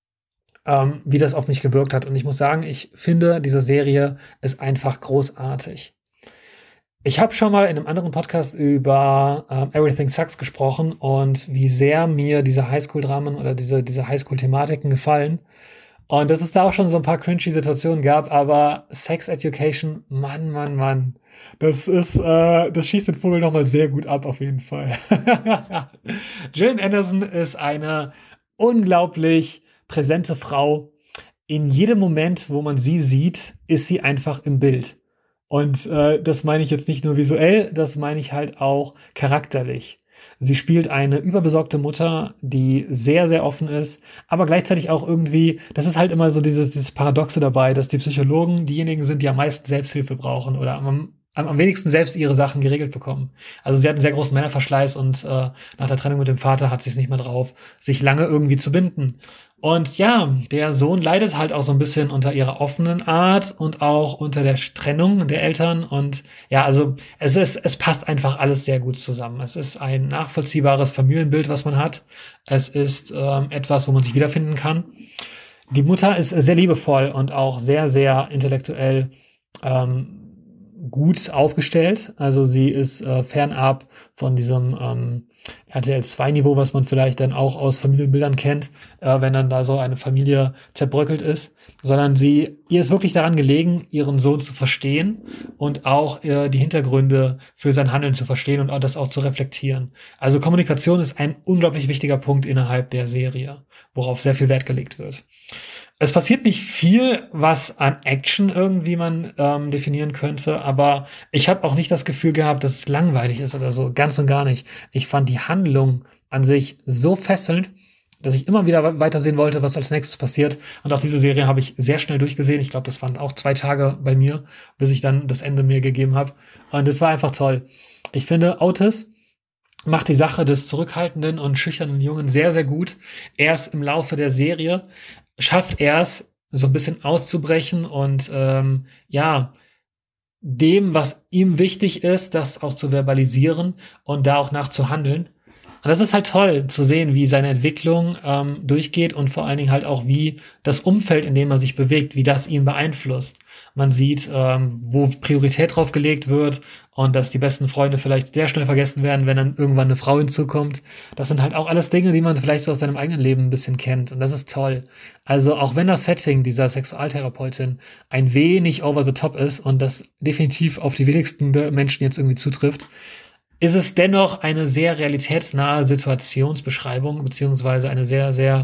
wie das auf mich gewirkt hat. Und ich muss sagen, ich finde, diese Serie ist einfach großartig. Ich habe schon mal in einem anderen Podcast über Everything Sucks gesprochen und wie sehr mir diese Highschool-Dramen oder diese Highschool-Thematiken gefallen. Und dass es da auch schon so ein paar cringy Situationen gab, aber Sex Education, Mann. Das schießt den Vogel nochmal sehr gut ab, auf jeden Fall. Gillian Anderson ist eine unglaublich präsente Frau. In jedem Moment, wo man sie sieht, ist sie einfach im Bild. Und das meine ich jetzt nicht nur visuell, das meine ich halt auch charakterlich. Sie spielt eine überbesorgte Mutter, die sehr, sehr offen ist, aber gleichzeitig auch irgendwie, das ist halt immer so dieses Paradoxe dabei, dass die Psychologen diejenigen sind, die am meisten Selbsthilfe brauchen oder am wenigsten selbst ihre Sachen geregelt bekommen. Also sie hat einen sehr großen Männerverschleiß und nach der Trennung mit dem Vater hat sie es nicht mehr drauf, sich lange irgendwie zu binden. Und ja, der Sohn leidet halt auch so ein bisschen unter ihrer offenen Art und auch unter der Trennung der Eltern. Und ja, also es passt einfach alles sehr gut zusammen. Es ist ein nachvollziehbares Familienbild, was man hat. Es ist etwas, wo man sich wiederfinden kann. Die Mutter ist sehr liebevoll und auch sehr, sehr intellektuell gut aufgestellt. Also sie ist fernab von diesem RTL-2-Niveau, was man vielleicht dann auch aus Familienbildern kennt, wenn dann da so eine Familie zerbröckelt ist, sondern ihr ist wirklich daran gelegen, ihren Sohn zu verstehen und auch die Hintergründe für sein Handeln zu verstehen und auch das auch zu reflektieren. Also Kommunikation ist ein unglaublich wichtiger Punkt innerhalb der Serie, worauf sehr viel Wert gelegt wird. Es passiert nicht viel, was an Action irgendwie man definieren könnte, aber ich habe auch nicht das Gefühl gehabt, dass es langweilig ist oder so, ganz und gar nicht. Ich fand die Handlung an sich so fesselnd, dass ich immer wieder weitersehen wollte, was als nächstes passiert. Und auch diese Serie habe ich sehr schnell durchgesehen. Ich glaube, das waren auch 2 Tage bei mir, bis ich dann das Ende mir gegeben habe. Und es war einfach toll. Ich finde, Otis macht die Sache des zurückhaltenden und schüchternen Jungen sehr, sehr gut. Erst im Laufe der Serie schafft er es, so ein bisschen auszubrechen und dem, was ihm wichtig ist, das auch zu verbalisieren und da auch nach zu handeln. Und das ist halt toll zu sehen, wie seine Entwicklung durchgeht und vor allen Dingen halt auch, wie das Umfeld, in dem er sich bewegt, wie das ihn beeinflusst. Man sieht, wo Priorität drauf gelegt wird und dass die besten Freunde vielleicht sehr schnell vergessen werden, wenn dann irgendwann eine Frau hinzukommt. Das sind halt auch alles Dinge, die man vielleicht so aus seinem eigenen Leben ein bisschen kennt. Und das ist toll. Also auch wenn das Setting dieser Sexualtherapeutin ein wenig over the top ist und das definitiv auf die wenigsten Menschen jetzt irgendwie zutrifft, ist es dennoch eine sehr realitätsnahe Situationsbeschreibung, beziehungsweise eine sehr, sehr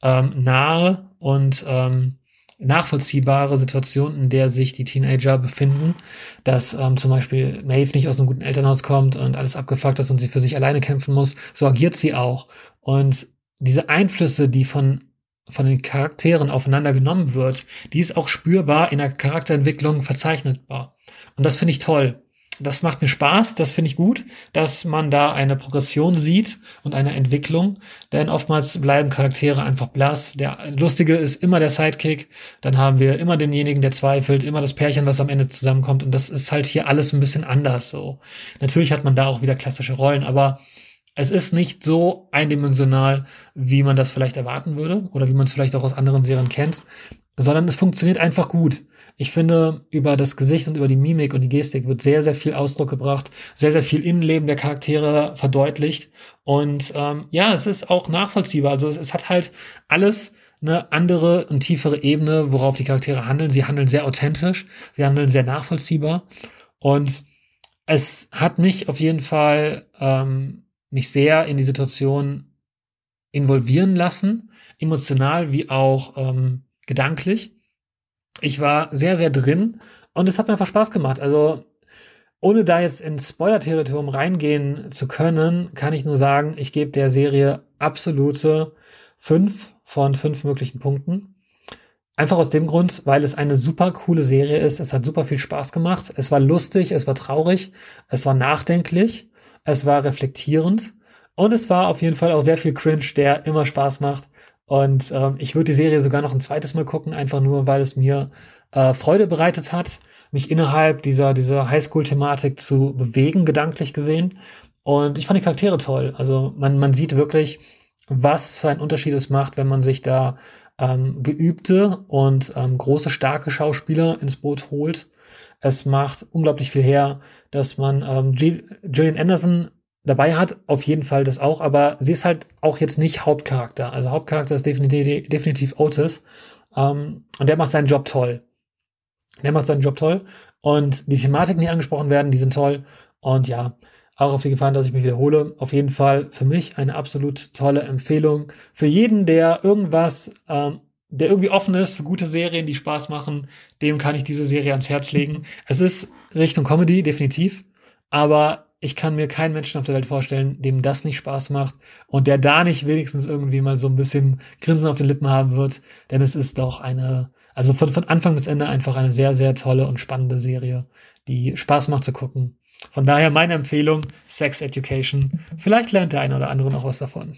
nahe und nachvollziehbare Situation, in der sich die Teenager befinden, dass zum Beispiel Maeve nicht aus einem guten Elternhaus kommt und alles abgefuckt ist und sie für sich alleine kämpfen muss. So agiert sie auch. Und diese Einflüsse, die von den Charakteren aufeinander genommen wird, die ist auch spürbar in der Charakterentwicklung verzeichnetbar. Und das finde ich toll. Das macht mir Spaß, das finde ich gut, dass man da eine Progression sieht und eine Entwicklung, denn oftmals bleiben Charaktere einfach blass. Der Lustige ist immer der Sidekick, dann haben wir immer denjenigen, der zweifelt, immer das Pärchen, was am Ende zusammenkommt und das ist halt hier alles ein bisschen anders so. Natürlich hat man da auch wieder klassische Rollen, aber es ist nicht so eindimensional, wie man das vielleicht erwarten würde oder wie man es vielleicht auch aus anderen Serien kennt, sondern es funktioniert einfach gut. Ich finde, über das Gesicht und über die Mimik und die Gestik wird sehr, sehr viel Ausdruck gebracht, sehr, sehr viel Innenleben der Charaktere verdeutlicht und es ist auch nachvollziehbar. Also es hat halt alles eine andere und tiefere Ebene, worauf die Charaktere handeln. Sie handeln sehr authentisch, sie handeln sehr nachvollziehbar und es hat mich auf jeden Fall mich sehr in die Situation involvieren lassen, emotional wie auch gedanklich. Ich war sehr, sehr drin und es hat mir einfach Spaß gemacht. Also ohne da jetzt ins Spoiler-Territorium reingehen zu können, kann ich nur sagen, ich gebe der Serie absolute 5 von 5 möglichen Punkten. Einfach aus dem Grund, weil es eine super coole Serie ist. Es hat super viel Spaß gemacht. Es war lustig, es war traurig, es war nachdenklich, es war reflektierend und es war auf jeden Fall auch sehr viel Cringe, der immer Spaß macht. Und ich würde die Serie sogar noch ein zweites Mal gucken, einfach nur, weil es mir Freude bereitet hat, mich innerhalb dieser Highschool-Thematik zu bewegen, gedanklich gesehen. Und ich fand die Charaktere toll. Also man sieht wirklich, was für einen Unterschied es macht, wenn man sich da geübte und große, starke Schauspieler ins Boot holt. Es macht unglaublich viel her, dass man Gillian Anderson dabei hat, auf jeden Fall das auch, aber sie ist halt auch jetzt nicht Hauptcharakter. Also Hauptcharakter ist definitiv Otis. Und der macht seinen Job toll. Und die Thematiken, die angesprochen werden, die sind toll. Und ja, auch auf die Gefahr, dass ich mich wiederhole, auf jeden Fall für mich eine absolut tolle Empfehlung. Für jeden, der irgendwie offen ist für gute Serien, die Spaß machen, dem kann ich diese Serie ans Herz legen. Es ist Richtung Comedy, definitiv. Aber ich kann mir keinen Menschen auf der Welt vorstellen, dem das nicht Spaß macht und der da nicht wenigstens irgendwie mal so ein bisschen Grinsen auf den Lippen haben wird, denn es ist doch also von Anfang bis Ende einfach eine sehr, sehr tolle und spannende Serie, die Spaß macht zu gucken. Von daher meine Empfehlung, Sex Education. Vielleicht lernt der eine oder andere noch was davon.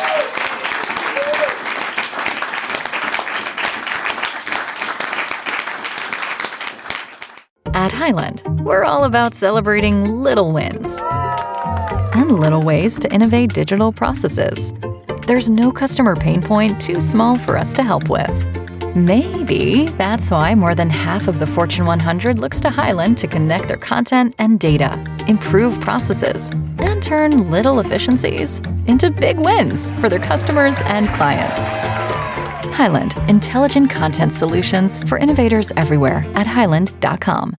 At Highland, we're all about celebrating little wins and little ways to innovate digital processes. There's no customer pain point too small for us to help with. Maybe that's why more than half of the Fortune 100 looks to Highland to connect their content and data, improve processes, and turn little efficiencies into big wins for their customers and clients. Highland, intelligent content solutions for innovators everywhere at highland.com.